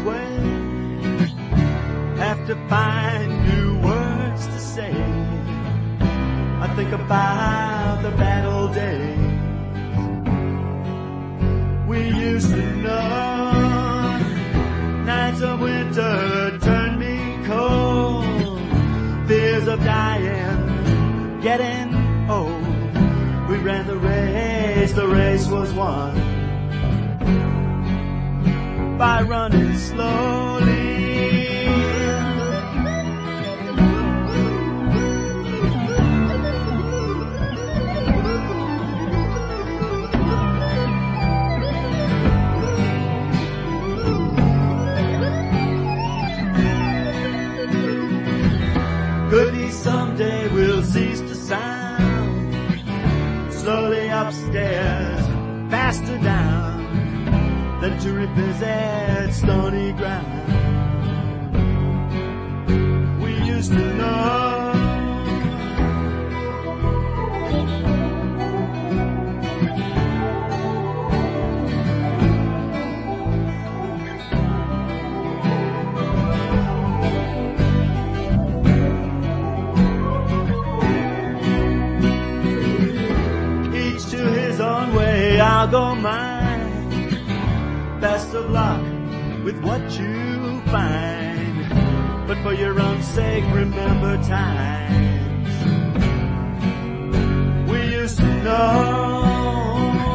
way. Have to find new words to say. I think about the bad old days we used to know. Nights of winter turn me cold. Fears of dying, getting old. We ran the race was won by running slowly. Could be someday we'll cease to sound. Slowly upstairs, faster down, than to revisit stony ground we used to know. I'll go mine. Best of luck with what you find. But for your own sake, remember times we used to know.